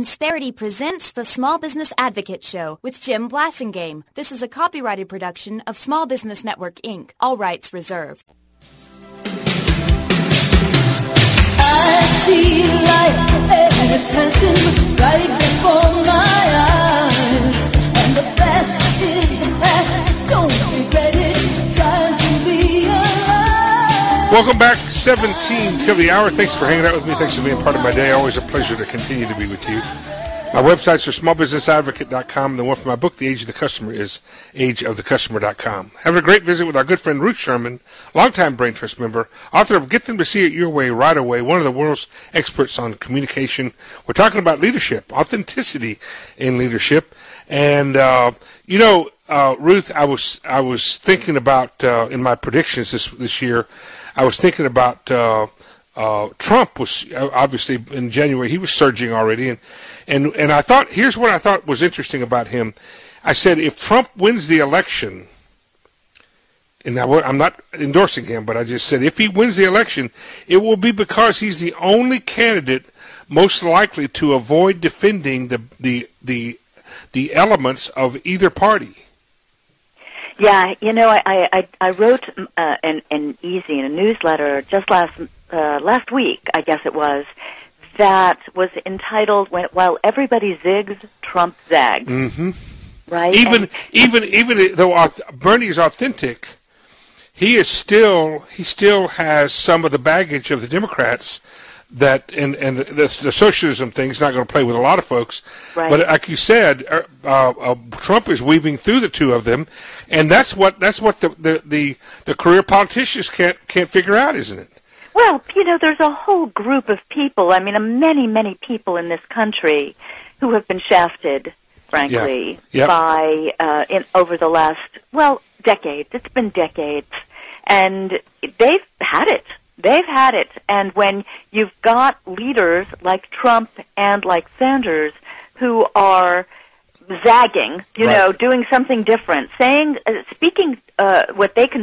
Insperity presents the Small Business Advocate Show with Jim Blasingame. This is a copyrighted production of Small Business Network, Inc. All rights reserved. I see life and it's passing right before my eyes. And the past is the past. Don't regret it. Time to be alive. Welcome back, 17 till the hour. Thanks for hanging out with me. Thanks for being part of my day. Always a pleasure to continue to be with you. My websites are smallbusinessadvocate.com. The one for my book, The Age of the Customer, is ageofthecustomer.com. Having a great visit with our good friend Ruth Sherman, longtime Brain Trust member, author of Get Them to See It Your Way Right Away, one of the world's experts on communication. We're talking about leadership, authenticity in leadership. And, Ruth, I was thinking about, in my predictions this year, I was thinking about Trump was obviously in January. He was surging already, and I thought, here's what I thought was interesting about him. I said, if Trump wins the election, and I'm not endorsing him, but I just said if he wins the election, it will be because he's the only candidate most likely to avoid defending the elements of either party. Yeah, I wrote in a newsletter just last week, I guess it was, that was entitled "While Everybody Zigs, Trump Zags." Mm-hmm. Right. Even though Bernie is authentic, he still has some of the baggage of the Democrats. That and the socialism thing is not going to play with a lot of folks, right. But like you said, Trump is weaving through the two of them, and that's what the career politicians can't figure out, isn't it? Well, there's a whole group of people. I mean, many people in this country who have been shafted, frankly, by over the last decades. It's been decades, and they've had it. They've had it, and when you've got leaders like Trump and like Sanders who are zagging, right. Doing something different, speaking what they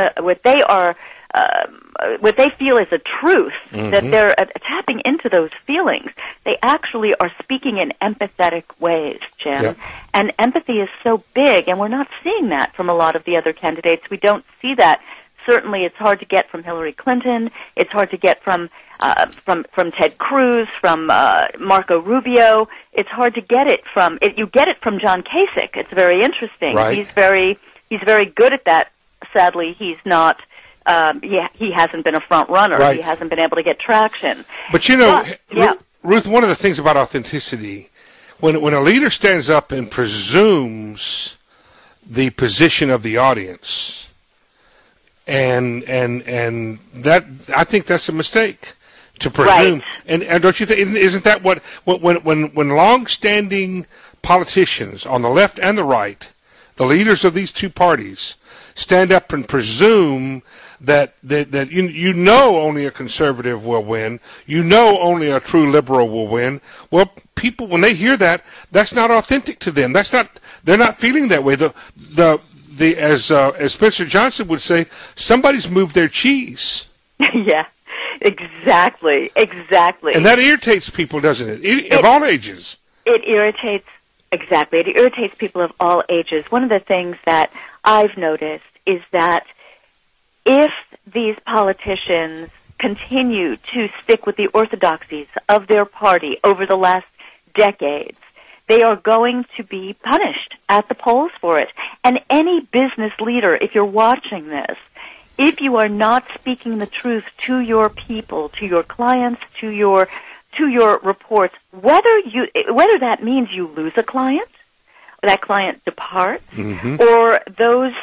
feel is a truth, mm-hmm. that they're tapping into those feelings. They actually are speaking in empathetic ways, Jim. Yep. And empathy is so big, and we're not seeing that from a lot of the other candidates. We don't see that. Certainly, it's hard to get from Hillary Clinton. It's hard to get from Ted Cruz, from Marco Rubio. It's hard to get it from. You get it from John Kasich. It's very interesting. Right. He's very good at that. Sadly, he's not. He hasn't been a front runner. Right. He hasn't been able to get traction. But Ruth, one of the things about authenticity, when a leader stands up and presumes the position of the audience. And that, I think that's a mistake to presume. Right. And don't you think? Isn't that when long-standing politicians on the left and the right, the leaders of these two parties, stand up and presume that only a conservative will win, only a true liberal will win. Well, people, when they hear that, that's not authentic to them. They're not feeling that way. As Spencer Johnson would say, somebody's moved their cheese. Yeah, exactly. And that irritates people, doesn't it? Of all ages. It irritates people of all ages. One of the things that I've noticed is that if these politicians continue to stick with the orthodoxies of their party over the last decades, they are going to be punished at the polls for it. And any business leader, if you're watching this, if you are not speaking the truth to your people, to your clients, to your reports, whether that means you lose a client, or that client departs, mm-hmm. or those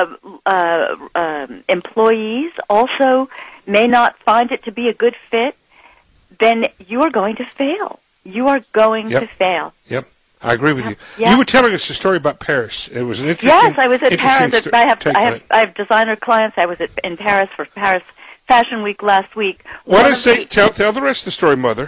employees also may not find it to be a good fit, then you are going to fail. You are going to fail. Yep. I agree with you. Yeah. You were telling us a story about Paris. It was an interesting. Yes, I was at Paris. I have designer clients. I was in Paris for Paris Fashion Week last week. What did say? Tell the rest of the story, Mother.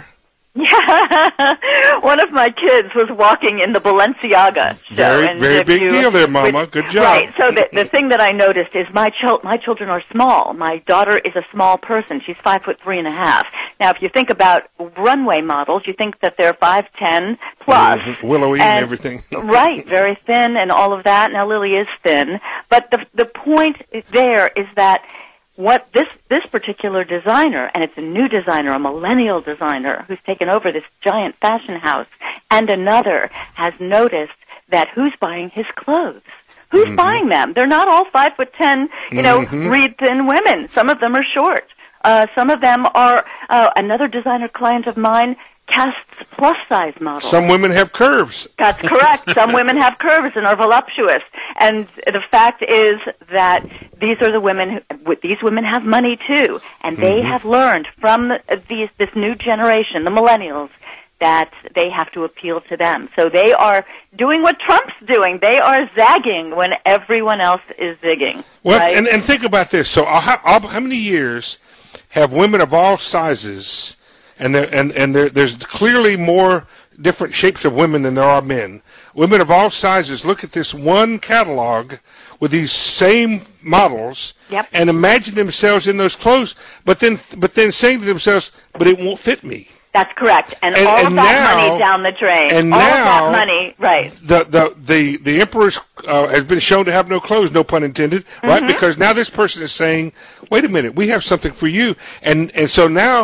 Yeah, one of my kids was walking in the Balenciaga show. Very big deal there, Mama. Good job. Right. So the thing that I noticed is my children are small. My daughter is a small person. She's 5'3.5". Now, if you think about runway models, you think that they're 5'10" plus, willowy and everything. Right. Very thin and all of that. Now, Lily is thin, but the point there is that what this particular designer, and it's a new designer, a millennial designer who's taken over this giant fashion house, and another has noticed that who's buying his clothes? Who's buying them? They're not all 5'10", reed thin women. Some of them are short. Some of them are, another designer client of mine casts plus-size models. Some women have curves. That's correct. Some women have curves and are voluptuous. And the fact is that these are the women these women have money too, and they have learned from this new generation, the millennials, that they have to appeal to them. So they are doing what Trump's doing. They are zagging when everyone else is zigging. Well, right? and think about this. So how many years have women of all sizes, and there's clearly more different shapes of women than there are men. Women of all sizes look at this one catalog with these same models and imagine themselves in those clothes, but then saying to themselves, but it won't fit me. That's correct. And all of that money down the drain. And all now, of that money, right. The emperor has been shown to have no clothes, no pun intended, right? Because now this person is saying, wait a minute, we have something for you. And so now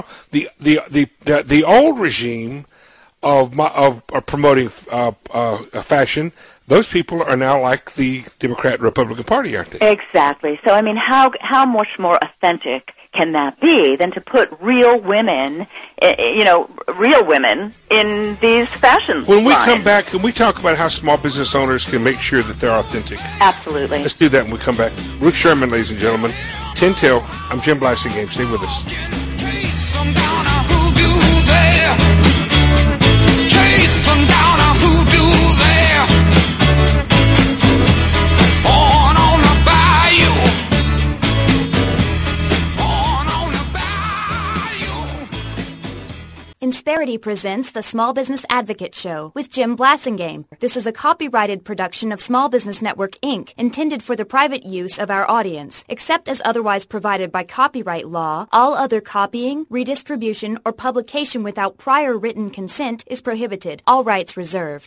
the old regime of promoting fashion, those people are now like the Democrat and Republican Party, aren't they? Exactly. So, I mean, how much more authentic can that be than to put real women, real women in these fashion When we lines? come back, can we talk about how small business owners can make sure that they're authentic? Absolutely. Let's do that when we come back. Ruth Sherman, ladies and gentlemen. 10 till. I'm Jim Blasingame. Stay with us. Insperity presents the Small Business Advocate Show with Jim Blasingame. This is a copyrighted production of Small Business Network, Inc., intended for the private use of our audience. Except as otherwise provided by copyright law, all other copying, redistribution, or publication without prior written consent is prohibited. All rights reserved.